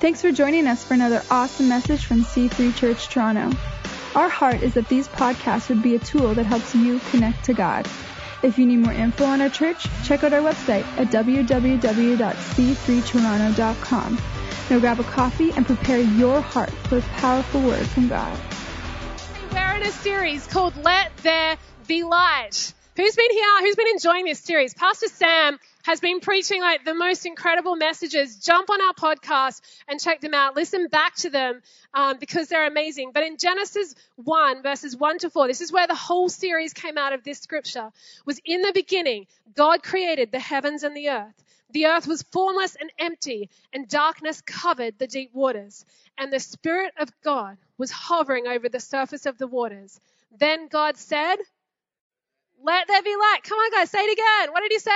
Thanks for joining us for another awesome message from C3 Church Toronto. Our heart is that these podcasts would be a tool that helps you connect to God. If you need more info on our church, check out our website at www.c3toronto.com. Now grab a coffee and prepare your heart for a powerful word from God. We're in a series called Let There Be Light. Who's been here? Who's been enjoying this series? Pastor Sam has been preaching like the most incredible messages. Jump on our podcast and check them out. Listen back to them because they're amazing. But in Genesis 1, verses 1 to 4, this is where the whole series came out of this scripture, was in the beginning, God created the heavens and the earth. The earth was formless and empty, and darkness covered the deep waters. And the Spirit of God was hovering over the surface of the waters. Then God said, let there be light. Come on, guys, say it again. What did he say?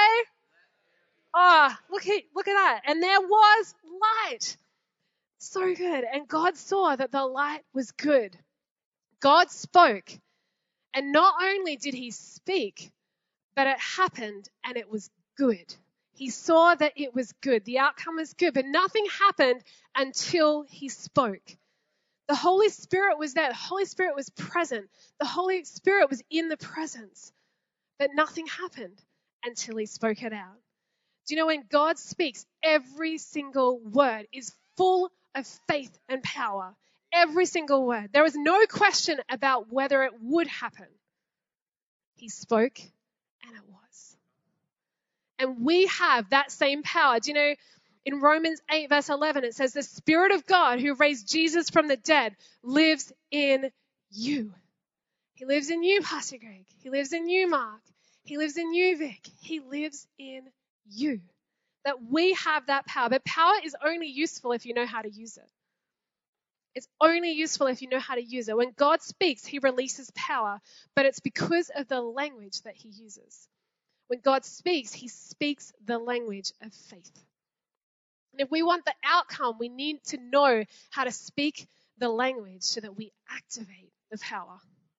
Oh, look at that. And there was light. So good. And God saw that the light was good. God spoke. And not only did he speak, but it happened and it was good. He saw that it was good. The outcome was good, but nothing happened until he spoke. The Holy Spirit was there. The Holy Spirit was present. The Holy Spirit was in the presence. But nothing happened until he spoke it out. Do you know when God speaks, every single word is full of faith and power. Every single word. There was no question about whether it would happen. He spoke and it was. And we have that same power. Do you know, in Romans 8 verse 11, it says, the Spirit of God who raised Jesus from the dead lives in you. He lives in you, Pastor Greg. He lives in you, Mark. He lives in you, Vic. He lives in you. That we have that power. But power is only useful if you know how to use it. It's only useful if you know how to use it. When God speaks, he releases power, but it's because of the language that he uses. When God speaks, he speaks the language of faith. And if we want the outcome, we need to know how to speak the language so that we activate the power.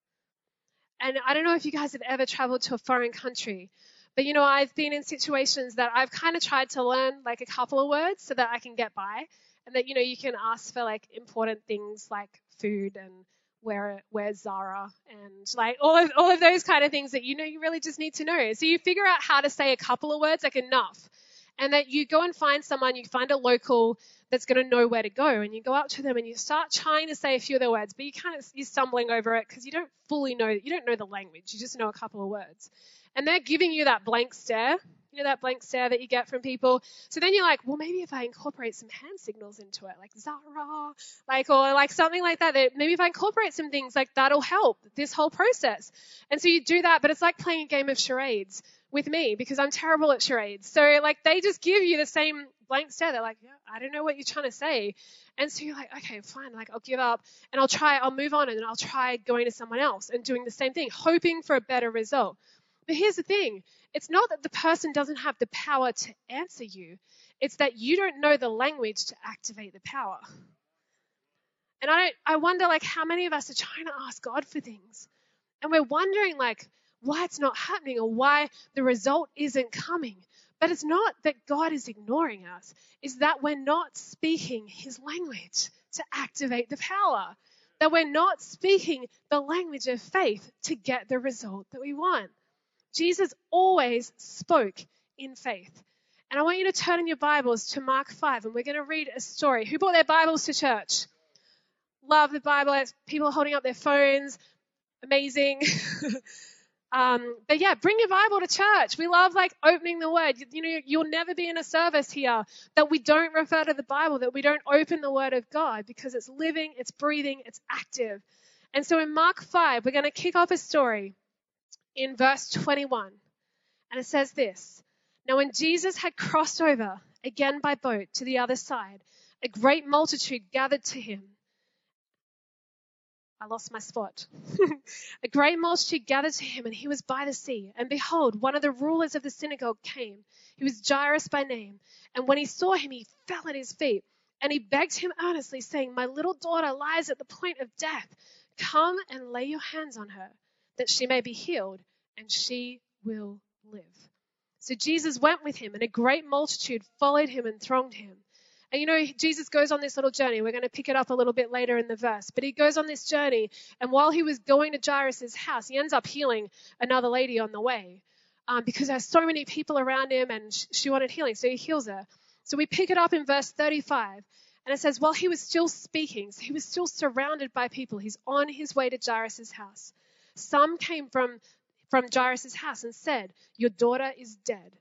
And I don't know if you guys have ever traveled to a foreign country, but you know, I've been in situations that I've kind of tried to learn like a couple of words so that I can get by, and that, you know, you can ask for like important things like food and where's Zara and like all of those kind of things that, you know, you really just need to know. So you figure out how to say a couple of words, like enough, and that you go and find someone, you find a local that's going to know where to go, and you go up to them and you start trying to say a few of their words, but you're stumbling over it because you don't fully know, you don't know the language, you just know a couple of words. And they're giving you that blank stare, you know, that blank stare that you get from people. So then you're like, well, maybe if I incorporate some hand signals into it, like Zara, like, or like something like that maybe if I incorporate some things, like that'll help this whole process. And so you do that, but it's like playing a game of charades with me because I'm terrible at charades. So like they just give you the same blank stare. They're like, yeah, I don't know what you're trying to say. And so you're like, okay, fine, like I'll give up and I'll move on, and then I'll try going to someone else and doing the same thing, hoping for a better result. But here's the thing. It's not that the person doesn't have the power to answer you. It's that you don't know the language to activate the power. And I wonder like how many of us are trying to ask God for things, and we're wondering like why it's not happening or why the result isn't coming. But it's not that God is ignoring us. It's that we're not speaking his language to activate the power. That we're not speaking the language of faith to get the result that we want. Jesus always spoke in faith. And I want you to turn in your Bibles to Mark 5, and we're going to read a story. Who brought their Bibles to church? Love the Bible. People are holding up their phones. Amazing. But yeah, bring your Bible to church. We love like opening the Word. You know, you'll never be in a service here that we don't refer to the Bible, that we don't open the Word of God, because it's living, it's breathing, it's active. And so in Mark 5, we're going to kick off a story in verse 21. And it says this: Now when Jesus had crossed over again by boat to the other side, a great multitude gathered to him. I lost my spot. A great multitude gathered to him, and he was by the sea. And behold, one of the rulers of the synagogue came. He was Jairus by name. And when he saw him, he fell at his feet. And he begged him earnestly, saying, My little daughter lies at the point of death. Come and lay your hands on her, that she may be healed, and she will live. So Jesus went with him, and a great multitude followed him and thronged him. And Jesus goes on this little journey. We're going to pick it up a little bit later in the verse. But he goes on this journey, and while he was going to Jairus' house, he ends up healing another lady on the way because there's so many people around him, and she wanted healing, so he heals her. So we pick it up in verse 35, and it says, while he was still speaking, so he was still surrounded by people. He's on his way to Jairus' house. Some came from Jairus' house and said, your daughter is dead.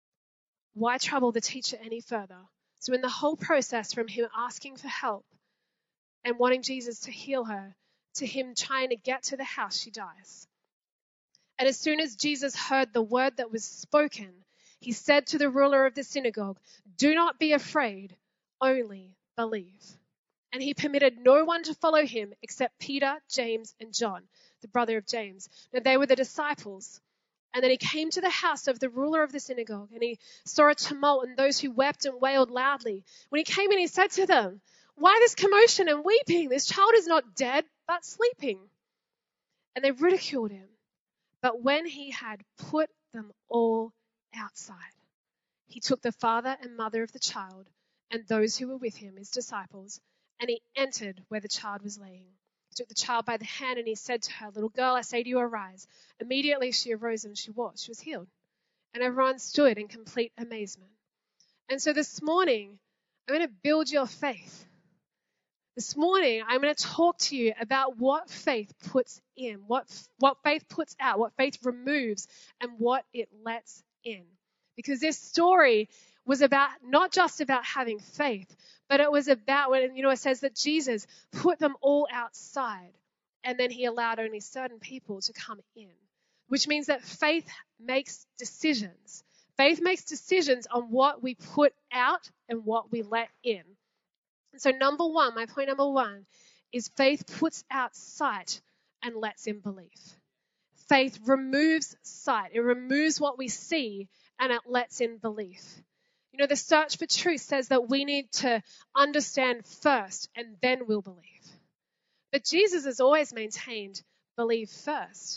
Why trouble the teacher any further? So in the whole process, from him asking for help and wanting Jesus to heal her, to him trying to get to the house, she dies. And as soon as Jesus heard the word that was spoken, he said to the ruler of the synagogue, do not be afraid, only believe. And he permitted no one to follow him except Peter, James, and John, the brother of James. Now they were the disciples. And then he came to the house of the ruler of the synagogue, and he saw a tumult and those who wept and wailed loudly. When he came in, he said to them, why this commotion and weeping? This child is not dead, but sleeping. And they ridiculed him. But when he had put them all outside, he took the father and mother of the child and those who were with him, his disciples, and he entered where the child was laying. He took the child by the hand and he said to her, little girl, I say to you, arise. Immediately she arose and she was healed. And everyone stood in complete amazement. And so this morning, I'm going to build your faith. This morning, I'm going to talk to you about what faith puts in, what faith puts out, what faith removes, and what it lets in. Because this story was about not just about having faith, but it was about when, it says that Jesus put them all outside and then he allowed only certain people to come in, which means that faith makes decisions. Faith makes decisions on what we put out and what we let in. And so my point number one is faith puts out sight and lets in belief. Faith removes sight. It removes what we see and it lets in belief. The search for truth says that we need to understand first and then we'll believe. But Jesus has always maintained believe first.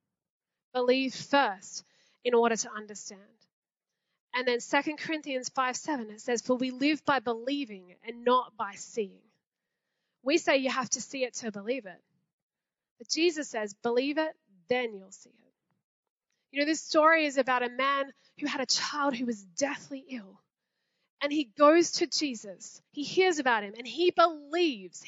Believe first in order to understand. And then 2 Corinthians 5:7, it says, for we live by believing and not by seeing. We say you have to see it to believe it. But Jesus says, believe it, then you'll see it. This story is about a man who had a child who was deathly ill. And he goes to Jesus. He hears about him and he believes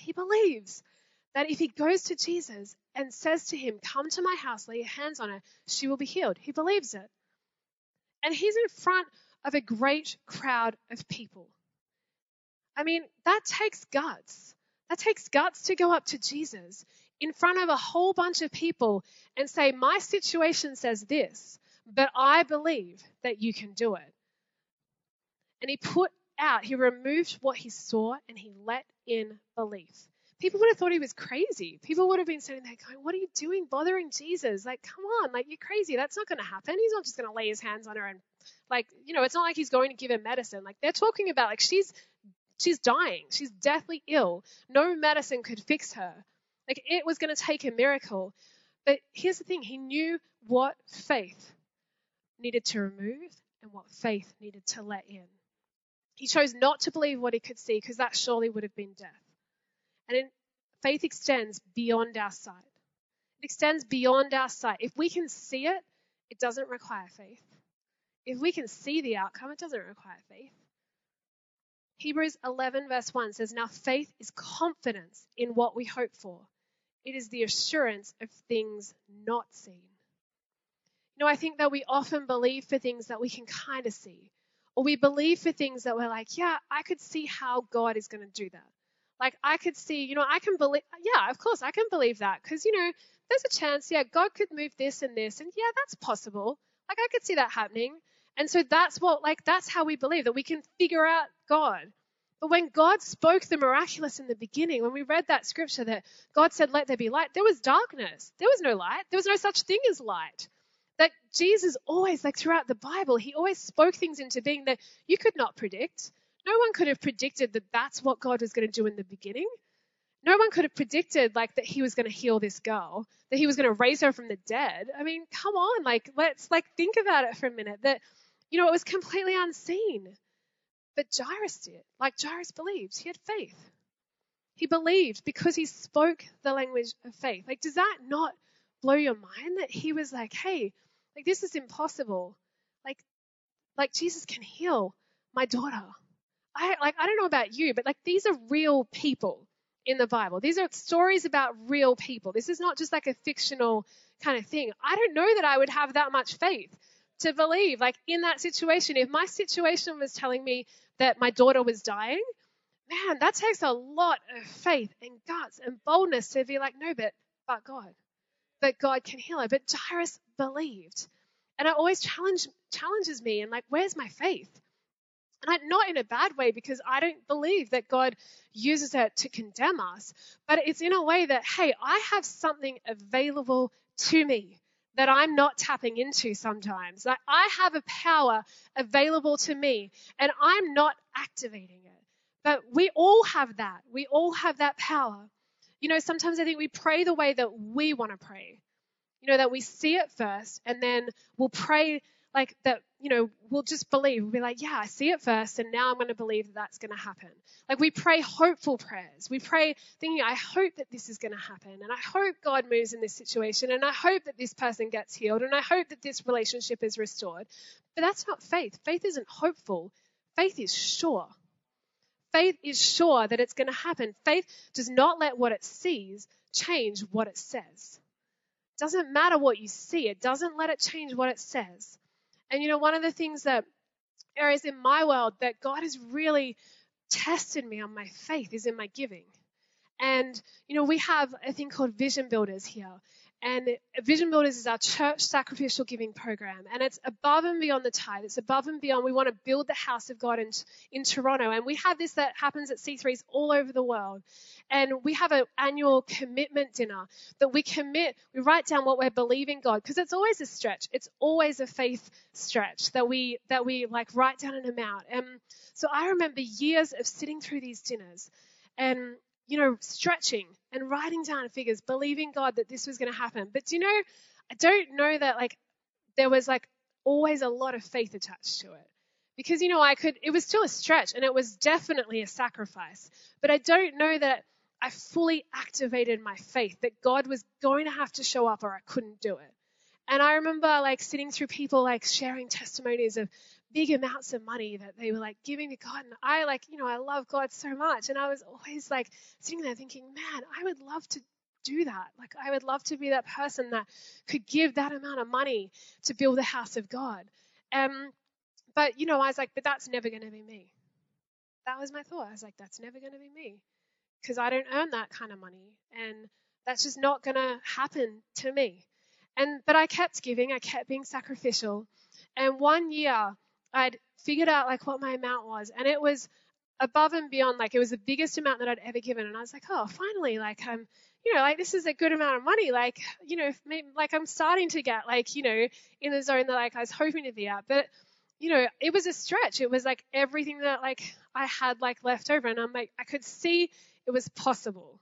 that if he goes to Jesus and says to him, come to my house, lay your hands on her, she will be healed. He believes it. And he's in front of a great crowd of people. That takes guts. That takes guts to go up to Jesus in front of a whole bunch of people and say, my situation says this, but I believe that you can do it. And he removed what he saw and he let in belief. People would have thought he was crazy. People would have been sitting there going, what are you doing bothering Jesus? Come on, you're crazy. That's not going to happen. He's not just going to lay his hands on her and it's not like he's going to give her medicine. They're talking about she's dying. She's deathly ill. No medicine could fix her. It was going to take a miracle. But here's the thing. He knew what faith needed to remove and what faith needed to let in. He chose not to believe what he could see because that surely would have been death. And faith extends beyond our sight. It extends beyond our sight. If we can see it, it doesn't require faith. If we can see the outcome, it doesn't require faith. Hebrews 11 verse 1 says, now faith is confidence in what we hope for. It is the assurance of things not seen. I think that we often believe for things that we can kind of see. Or we believe for things that we're yeah, I could see how God is going to do that. I could see, I can believe, yeah, of course I can believe that because, there's a chance, yeah, God could move this and this and yeah, that's possible. I could see that happening. And so that's how we believe, that we can figure out God. But when God spoke the miraculous in the beginning, when we read that scripture that God said, let there be light, there was darkness. There was no light. There was no such thing as light. That Jesus always, throughout the Bible, he always spoke things into being that you could not predict. No one could have predicted that that's what God was going to do in the beginning. No one could have predicted that he was going to heal this girl, that he was going to raise her from the dead. Come on, let's think about it for a minute. That, it was completely unseen. But Jairus did. Like Jairus believed. He had faith. He believed because he spoke the language of faith. Like, does that not blow your mind that he was like, hey, like this is impossible. Like Jesus can heal my daughter. I don't know about you, but like these are real people in the Bible. These are stories about real people. This is not just like a fictional kind of thing. I don't know that I would have that much faith to believe, like in that situation, if my situation was telling me that my daughter was dying, man, that takes a lot of faith and guts and boldness to be like, no, but God can heal her. But Jairus believed. And it always challenges me and like, where's my faith? And not in a bad way, because I don't believe that God uses it to condemn us, but it's in a way that, hey, I have something available to me that I'm not tapping into sometimes. Like I have a power available to me and I'm not activating it. But we all have that. We all have that power. You know, sometimes I think we pray the way that we want to pray. You know, that we see it first and then we'll pray like that, you know, we'll just believe. We'll be like, yeah, I see it first and now I'm going to believe that that's going to happen. Like we pray hopeful prayers. We pray thinking, I hope that this is going to happen and I hope God moves in this situation and I hope that this person gets healed and I hope that this relationship is restored. But that's not faith. Faith isn't hopeful. Faith is sure. Faith is sure that it's going to happen. Faith does not let what it sees change what it says. It doesn't matter what you see. It doesn't let it change what it says. And, you know, one of the things that areas in my world that God has really tested me on my faith is in my giving. And, you know, we have a thing called Vision Builders here. And Vision Builders is our church sacrificial giving program. And it's above and beyond the tithe. It's above and beyond. We want to build the house of God in Toronto. And we have this that happens at C3s all over the world. And we have an annual commitment dinner that we write down what we're believing God. Because it's always a stretch. It's always a faith stretch that we like write down an amount. And so I remember years of sitting through these dinners and, you know, stretching and writing down figures, believing God that this was going to happen. But do you know, I don't know that like there was like always a lot of faith attached to it. Because, you know, it was still a stretch and it was definitely a sacrifice. But I don't know that I fully activated my faith that God was going to have to show up or I couldn't do it. And I remember like sitting through people like sharing testimonies of big amounts of money that they were like giving to God. And I like, you know, I love God so much. And I was always like sitting there thinking, man, I would love to do that. Like I would love to be that person that could give that amount of money to build the house of God. But, you know, I was like, but that's never going to be me. That was my thought. I was like, that's never going to be me because I don't earn that kind of money. And that's just not going to happen to me. But I kept giving. I kept being sacrificial. And one year I'd figured out like what my amount was. And it was above and beyond, like it was the biggest amount that I'd ever given. And I was like, oh, finally, like you know, like this is a good amount of money. Like, you know, maybe, like I'm starting to get like, you know, in the zone that like I was hoping to be at. But, you know, it was a stretch. It was like everything that like I had like left over. And I'm like, I could see it was possible.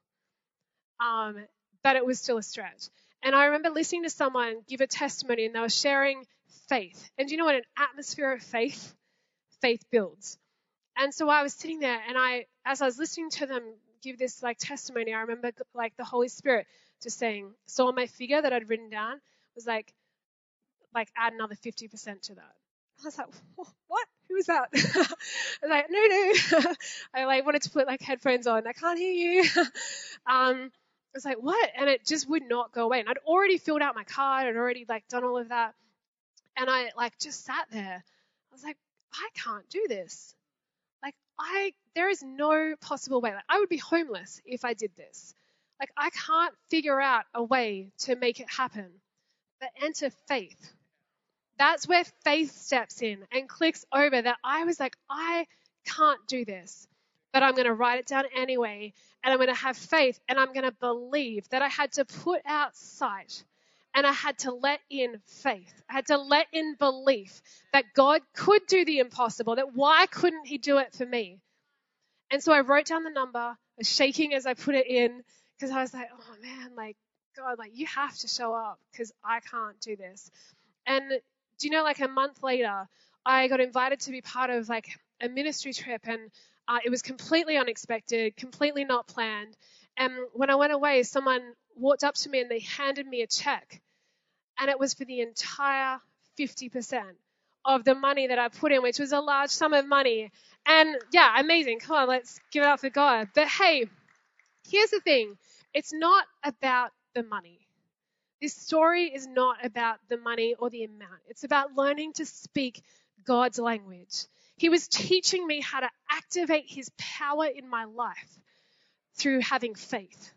But it was still a stretch. And I remember listening to someone give a testimony and they were sharing faith. And do you know what? An atmosphere of faith builds. And so I was sitting there and as I was listening to them give this like testimony, I remember like the Holy Spirit just saying, so on my figure that I'd written down was like add another 50% to that. I was like, what? Who is that? I was like, no. I like wanted to put like headphones on. I can't hear you. I was like, what? And it just would not go away. And I'd already filled out my card. I'd already like done all of that. And I like just sat there. I was like, I can't do this. Like there is no possible way. Like I would be homeless if I did this. Like I can't figure out a way to make it happen. But enter faith. That's where faith steps in and clicks over that I was like, I can't do this, but I'm going to write it down anyway, and I'm going to have faith, and I'm going to believe that I had to put out sight, and I had to let in faith. I had to let in belief that God could do the impossible, that why couldn't he do it for me? And so I wrote down the number. I was shaking as I put it in because I was like, oh, man, like, God, like, you have to show up because I can't do this. And do you know, like a month later, I got invited to be part of like a ministry trip, and it was completely unexpected, completely not planned. And when I went away, someone walked up to me and they handed me a check, and it was for the entire 50% of the money that I put in, which was a large sum of money. And yeah, amazing. Come on, let's give it up for God. But hey, here's the thing. It's not about the money. This story is not about the money or the amount. It's about learning to speak God's language. He was teaching me how to activate his power in my life through having faith.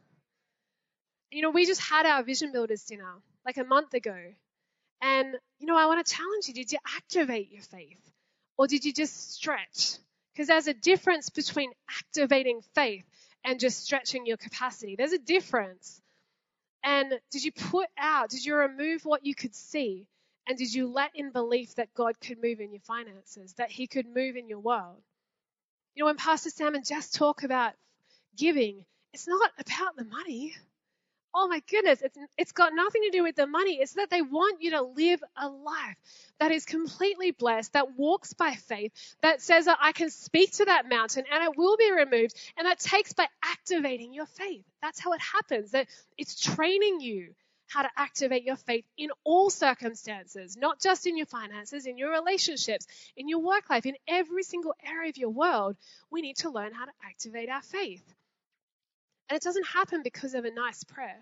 You know, we just had our Vision Builders dinner like a month ago. And, you know, I want to challenge you. Did you activate your faith? Or did you just stretch? Because there's a difference between activating faith and just stretching your capacity. There's a difference. And did you remove what you could see? And did you let in belief that God could move in your finances, that he could move in your world? You know, when Pastor Sam and Jess talk about giving, it's not about the money. Oh my goodness, it's got nothing to do with the money. It's that they want you to live a life that is completely blessed, that walks by faith, that says that I can speak to that mountain and it will be removed. And that takes by activating your faith. That's how it happens. That it's training you how to activate your faith in all circumstances, not just in your finances, in your relationships, in your work life, in every single area of your world. We need to learn how to activate our faith. And it doesn't happen because of a nice prayer.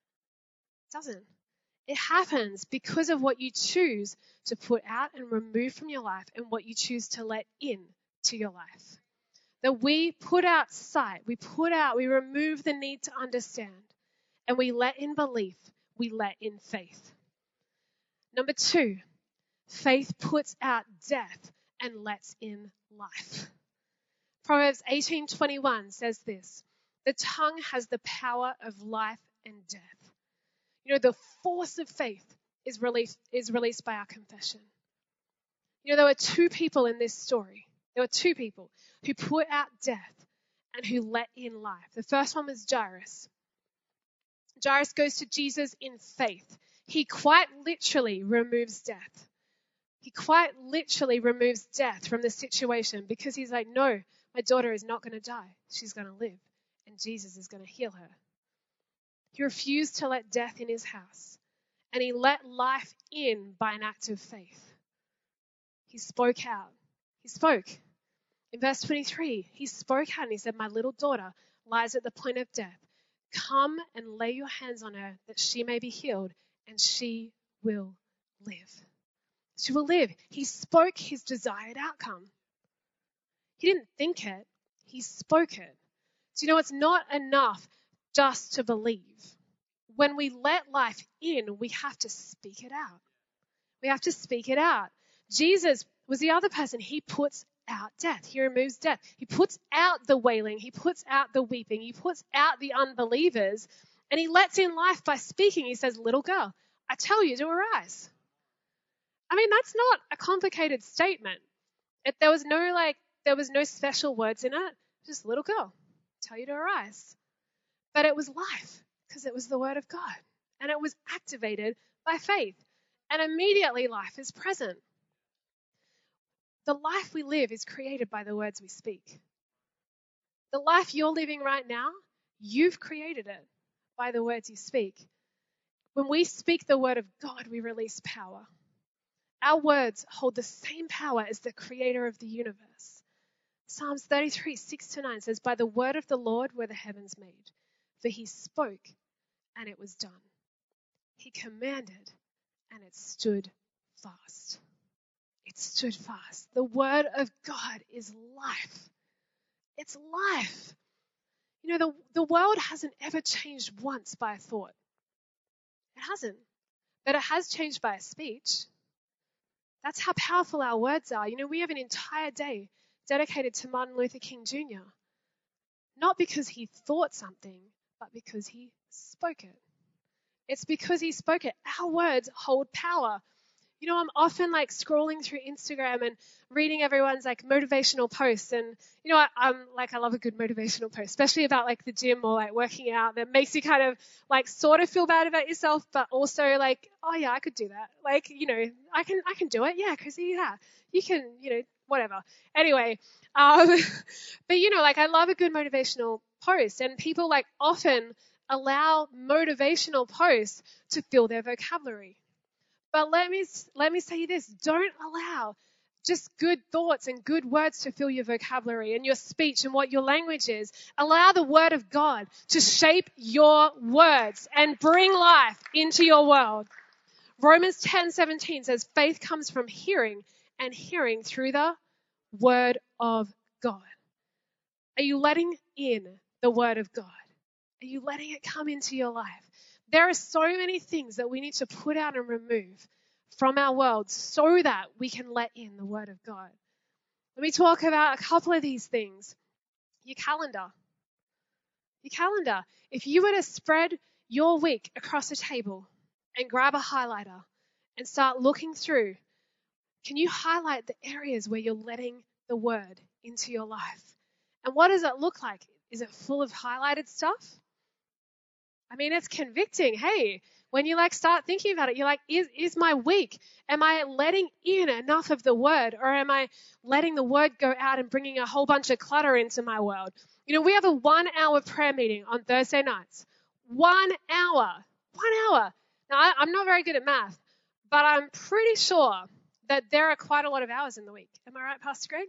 It doesn't. It happens because of what you choose to put out and remove from your life and what you choose to let in to your life. That we put out sight, we remove the need to understand, and we let in belief, we let in faith. Number 2, faith puts out death and lets in life. Proverbs 18:21 says this. The tongue has the power of life and death. You know, the force of faith is released by our confession. You know, there were 2 people in this story. There were 2 people who put out death and who let in life. The first one was Jairus. Jairus goes to Jesus in faith. He quite literally removes death. He quite literally removes death from the situation because he's like, no, my daughter is not going to die. She's going to live. And Jesus is going to heal her. He refused to let death in his house. And he let life in by an act of faith. He spoke out. He spoke. In verse 23, he spoke out and he said, my little daughter lies at the point of death. Come and lay your hands on her that she may be healed and she will live. She will live. He spoke his desired outcome. He didn't think it. He spoke it. So you know, it's not enough just to believe. When we let life in, we have to speak it out. We have to speak it out. Jesus was the other person. He puts out death. He removes death. He puts out the wailing. He puts out the weeping. He puts out the unbelievers. And he lets in life by speaking. He says, little girl, I tell you to arise. I mean, that's not a complicated statement. There was no special words in it. Just little girl. Tell you to arise. But it was life because it was the word of God and it was activated by faith, and immediately life is present. The life we live is created by the words we speak. The life you're living right now, you've created it by the words you speak. When we speak the word of God, we release power. Our words hold the same power as the creator of the universe. Psalms 33, 6-9 says, by the word of the Lord were the heavens made, for he spoke and it was done. He commanded and it stood fast. It stood fast. The word of God is life. It's life. You know, the world hasn't ever changed once by a thought. It hasn't. But it has changed by a speech. That's how powerful our words are. You know, we have an entire day dedicated to Martin Luther King Jr. Not because he thought something, but because he spoke it. It's because he spoke it. Our words hold power. You know, I'm often like scrolling through Instagram and reading everyone's like motivational posts, and you know, I love a good motivational post, especially about like the gym or like working out. That makes you kind of like sort of feel bad about yourself, but also like, oh yeah, I could do that. Like, you know, I can do it. Yeah, Chrissy, yeah, you can. You know, whatever. Anyway, but like I love a good motivational post, and people like often allow motivational posts to fill their vocabulary. But let me say this, don't allow just good thoughts and good words to fill your vocabulary and your speech and what your language is. Allow the word of God to shape your words and bring life into your world. Romans 10:17 says, faith comes from hearing, and hearing through the word of God. Are you letting in the word of God? Are you letting it come into your life? There are so many things that we need to put out and remove from our world so that we can let in the word of God. Let me talk about a couple of these things. Your calendar. Your calendar. If you were to spread your week across a table and grab a highlighter and start looking through, can you highlight the areas where you're letting the word into your life? And what does it look like? Is it full of highlighted stuff? I mean, it's convicting. Hey, when you start thinking about it, you're like, is my week, am I letting in enough of the word, or am I letting the word go out and bringing a whole bunch of clutter into my world? We have a 1 hour prayer meeting on Thursday nights. 1 hour. 1 hour. Now, I'm not very good at math, but I'm pretty sure that there are quite a lot of hours in the week. Am I right, Pastor Greg?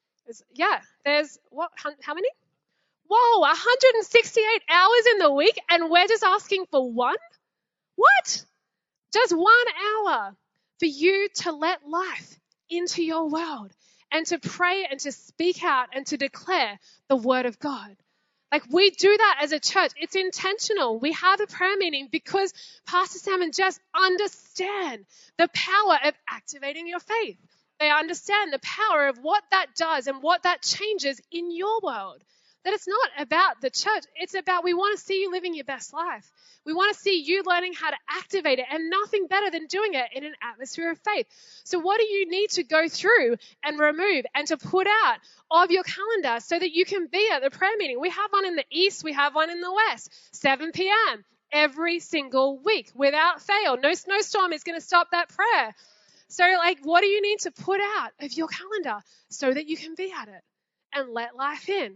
There's how many? Whoa, 168 hours in the week, and we're just asking for one? What? Just 1 hour for you to let life into your world and to pray and to speak out and to declare the word of God. Like, we do that as a church. It's intentional. We have a prayer meeting because Pastor Sam and Jess understand the power of activating your faith. They understand the power of what that does and what that changes in your world. That it's not about the church. It's about, we want to see you living your best life. We want to see you learning how to activate it, and nothing better than doing it in an atmosphere of faith. So what do you need to go through and remove and to put out of your calendar so that you can be at the prayer meeting? We have one in the east. We have one in the west, 7 p.m. every single week without fail. No snowstorm is going to stop that prayer. So what do you need to put out of your calendar so that you can be at it and let life in?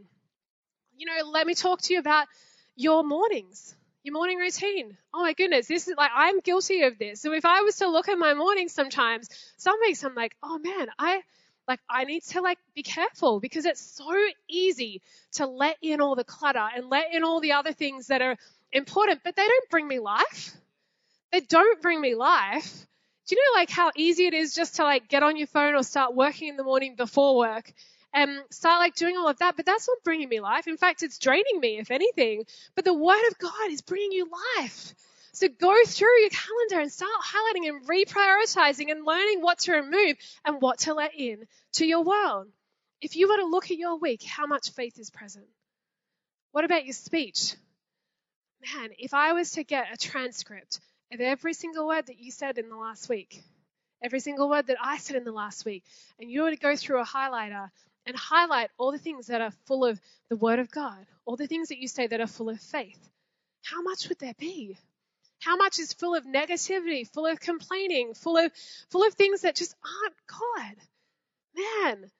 Let me talk to you about your mornings, your morning routine. Oh my goodness, this is I'm guilty of this. So if I was to look at my mornings sometimes, some weeks I'm like, oh man, I need to be careful, because it's so easy to let in all the clutter and let in all the other things that are important, but they don't bring me life. They don't bring me life. Do you know how easy it is just to get on your phone or start working in the morning before work and start doing all of that? But that's not bringing me life. In fact, it's draining me, if anything. But the word of God is bringing you life. So go through your calendar and start highlighting and reprioritizing and learning what to remove and what to let in to your world. If you were to look at your week, how much faith is present? What about your speech? Man, if I was to get a transcript of every single word that you said in the last week, every single word that I said in the last week, and you were to go through a highlighter and highlight all the things that are full of the word of God, all the things that you say that are full of faith, how much would there be? How much is full of negativity, full of complaining, full of things that just aren't God? Man,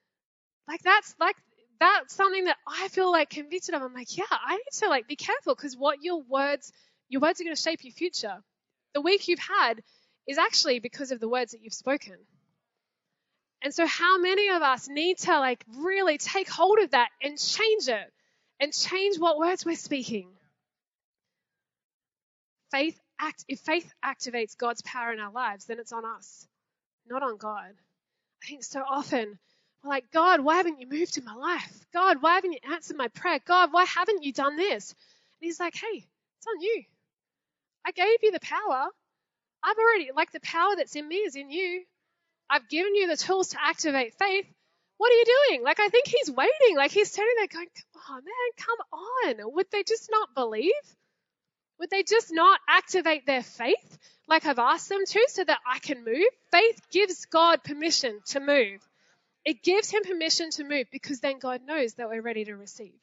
that's something that I feel convicted of. I'm I need to be careful, because what your words are going to shape your future. The week you've had is actually because of the words that you've spoken. And so how many of us need to really take hold of that and change it and change what words we're speaking? If faith activates God's power in our lives, then it's on us, not on God. I think so often we're God, why haven't you moved in my life? God, why haven't you answered my prayer? God, why haven't you done this? And he's hey, it's on you. I gave you the power. I've already, the power that's in me is in you. I've given you the tools to activate faith. What are you doing? I think he's waiting. He's standing there going, oh man, come on. Would they just not believe? Would they just not activate their faith I've asked them to, so that I can move? Faith gives God permission to move. It gives him permission to move, because then God knows that we're ready to receive.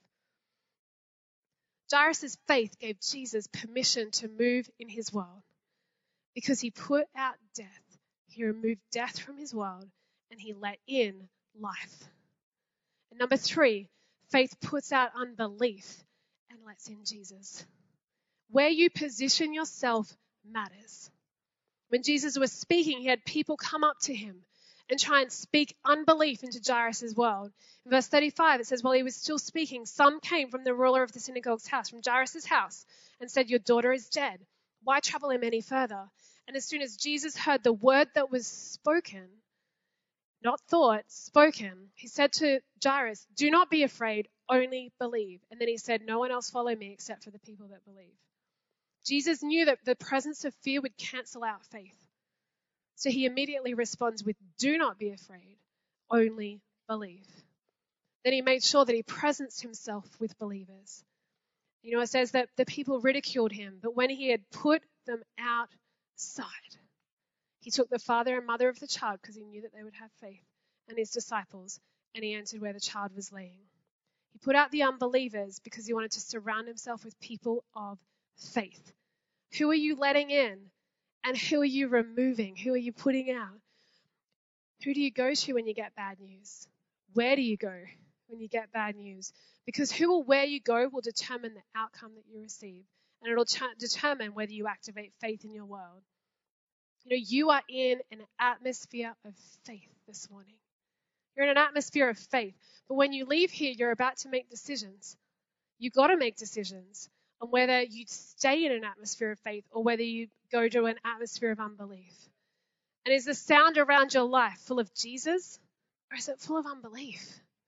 Jairus' faith gave Jesus permission to move in his world, because he put out death. He removed death from his world, and he let in life. And number 3, faith puts out unbelief and lets in Jesus. Where you position yourself matters. When Jesus was speaking, he had people come up to him and try and speak unbelief into Jairus' world. In verse 35, it says, while he was still speaking, some came from the ruler of the synagogue's house, from Jairus' house, and said, your daughter is dead. Why trouble him any further? And as soon as Jesus heard the word that was spoken, not thought, spoken, he said to Jairus, do not be afraid, only believe. And then he said, no one else follow me except for the people that believe. Jesus knew that the presence of fear would cancel out faith. So he immediately responds with, do not be afraid, only believe. Then he made sure that he presenced himself with believers. You know, it says that the people ridiculed him, but when he had put them outside, he took the father and mother of the child, because he knew that they would have faith, and his disciples, and he entered where the child was laying. He put out the unbelievers because he wanted to surround himself with people of faith. Who are you letting in? And who are you removing? Who are you putting out? Who do you go to when you get bad news? Where do you go when you get bad news? Because who or where you go will determine the outcome that you receive. And it'll determine whether you activate faith in your world. You know, you are in an atmosphere of faith this morning. You're in an atmosphere of faith. But when you leave here, you're about to make decisions. You've got to make decisions on whether you stay in an atmosphere of faith or whether you go to an atmosphere of unbelief. And is the sound around your life full of Jesus, or is it full of unbelief?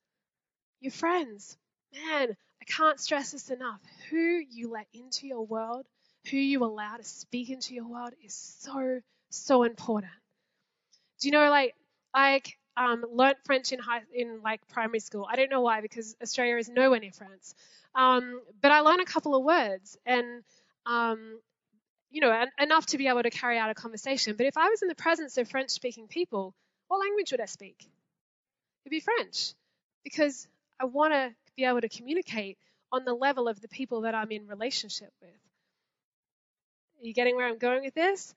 Your friends, man, I can't stress this enough. Who you let into your world, who you allow to speak into your world is so, so important. Do you know, like, I learnt French in primary school. I don't know why, because Australia is nowhere near France. But I learned a couple of words, and enough to be able to carry out a conversation. But if I was in the presence of French-speaking people, what language would I speak? It'd be French, because I want to be able to communicate on the level of the people that I'm in relationship with. Are you getting where I'm going with this?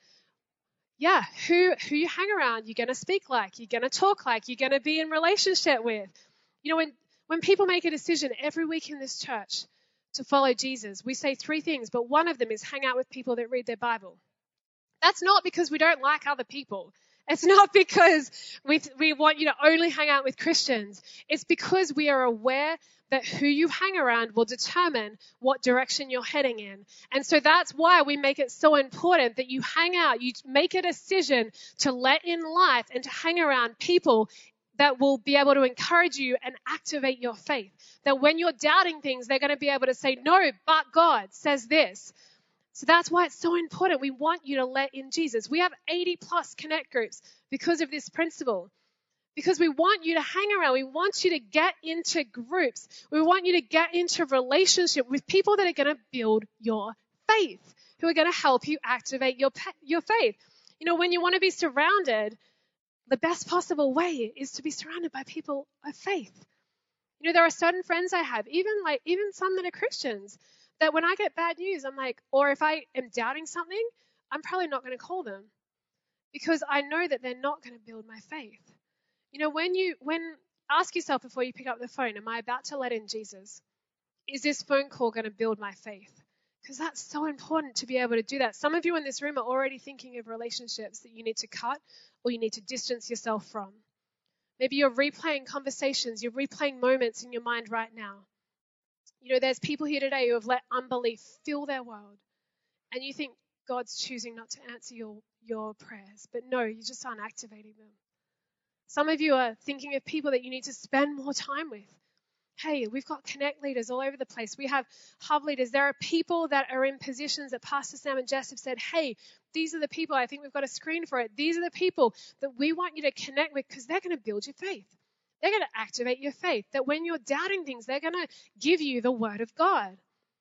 Yeah, who you hang around, you're going to speak like, you're going to talk like, you're going to be in relationship with. You know, when people make a decision every week in this church to follow Jesus, we say 3 things, but one of them is hang out with people that read their Bible. That's not because we don't like other people. It's not because we want you to only hang out with Christians. It's because we are aware that who you hang around will determine what direction you're heading in. And so that's why we make it so important that you hang out, you make a decision to let in life and to hang around people that will be able to encourage you and activate your faith. That when you're doubting things, they're going to be able to say, no, but God says this. So that's why it's so important. We want you to let in Jesus. We have 80 plus connect groups because of this principle. Because we want you to hang around. We want you to get into groups. We want you to get into relationship with people that are going to build your faith, who are going to help you activate your faith. You know, when you want to be surrounded, the best possible way is to be surrounded by people of faith. You know, there are certain friends I have, even some that are Christians, that when I get bad news, I'm like, or if I am doubting something, I'm probably not going to call them because I know that they're not going to build my faith. You know, ask yourself before you pick up the phone, am I about to let in Jesus? Is this phone call going to build my faith? Because that's so important to be able to do that. Some of you in this room are already thinking of relationships that you need to cut or you need to distance yourself from. Maybe you're replaying conversations, you're replaying moments in your mind right now. You know, there's people here today who have let unbelief fill their world, and you think God's choosing not to answer your prayers. But no, you just aren't activating them. Some of you are thinking of people that you need to spend more time with. Hey, we've got connect leaders all over the place. We have hub leaders. There are people that are in positions that Pastor Sam and Jess have said, hey, these are the people, I think we've got a screen for it. These are the people that we want you to connect with because they're going to build your faith. They're going to activate your faith. That when you're doubting things, they're going to give you the word of God.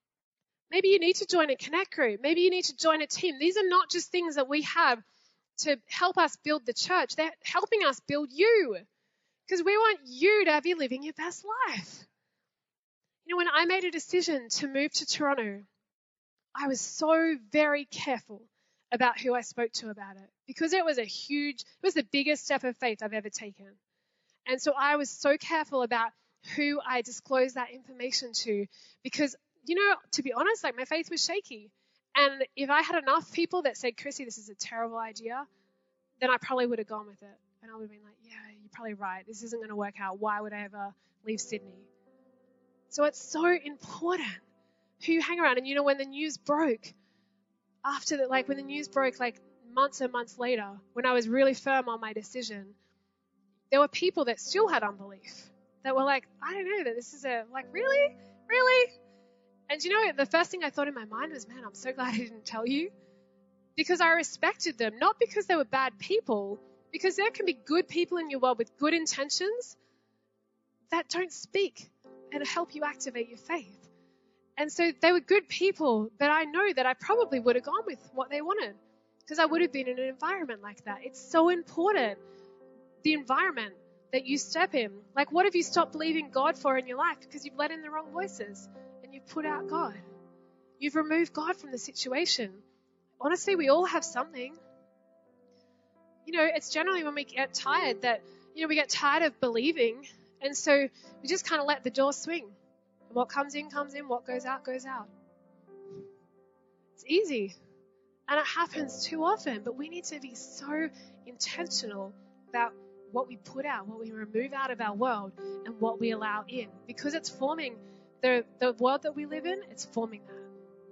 Maybe you need to join a connect group. Maybe you need to join a team. These are not just things that we have to help us build the church. They're helping us build you because we want you to be living your best life. You know, when I made a decision to move to Toronto, I was so very careful about who I spoke to about it because it was the biggest step of faith I've ever taken. And so I was so careful about who I disclosed that information to because, to be honest, like my faith was shaky. And if I had enough people that said, Chrissy, this is a terrible idea, then I probably would have gone with it. And I would have been like, yeah, you're probably right. This isn't going to work out. Why would I ever leave Sydney? So it's so important who you hang around. And when the news broke, when the news broke, months and months later, when I was really firm on my decision, there were people that still had unbelief that were like, I don't know that this is really? And the first thing I thought in my mind was, man, I'm so glad I didn't tell you, because I respected them, not because they were bad people, because there can be good people in your world with good intentions that don't speak and help you activate your faith. And so they were good people, but I know that I probably would have gone with what they wanted because I would have been in an environment like that. It's so important, the environment that you step in. Like, what have you stopped believing God for in your life because you've let in the wrong voices and you've put out God? You've removed God from the situation. Honestly, we all have something. It's generally when we get tired that, we get tired of believing, and so we just kind of let the door swing. What comes in, comes in. What goes out, goes out. It's easy. And it happens too often. But we need to be so intentional about what we put out, what we remove out of our world, and what we allow in. Because it's forming the world that we live in, it's forming that.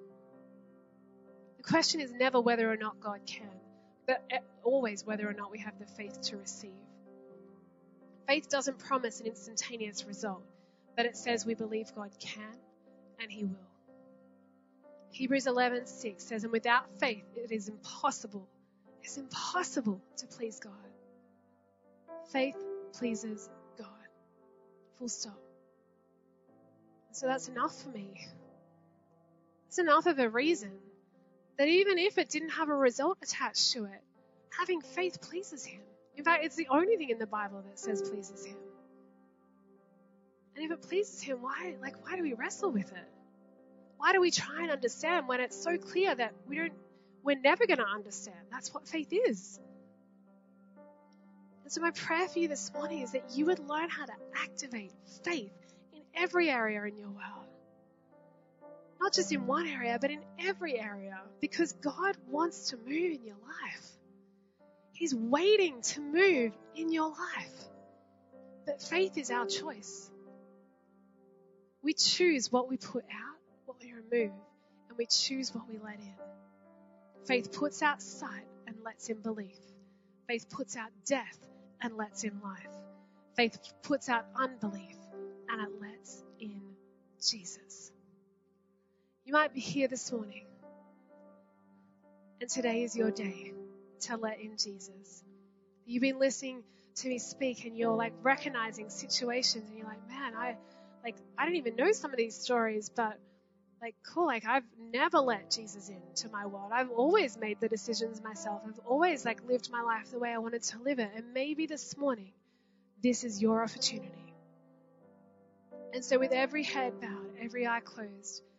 The question is never whether or not God can, but always whether or not we have the faith to receive. Faith doesn't promise an instantaneous result, but it says we believe God can and He will. Hebrews 11:6 says, and without faith it is impossible. It's impossible to please God. Faith pleases God. Full stop. So that's enough for me. It's enough of a reason that even if it didn't have a result attached to it, having faith pleases Him. In fact, it's the only thing in the Bible that says pleases Him. And if it pleases Him, why do we wrestle with it? Why do we try and understand when it's so clear that we're never going to understand? That's what faith is. And so my prayer for you this morning is that you would learn how to activate faith in every area in your world. Not just in one area, but in every area, because God wants to move in your life. He's waiting to move in your life. But faith is our choice. We choose what we put out, what we remove, and we choose what we let in. Faith puts out sight and lets in belief. Faith puts out death and lets in life. Faith puts out unbelief and it lets in Jesus. You might be here this morning, and today is your day to let in Jesus. You've been listening to me speak and you're recognizing situations and you're like, man, I don't even know some of these stories, but cool, I've never let Jesus into my world. I've always made the decisions myself. I've always lived my life the way I wanted to live it. And maybe this morning, this is your opportunity. And so with every head bowed, every eye closed,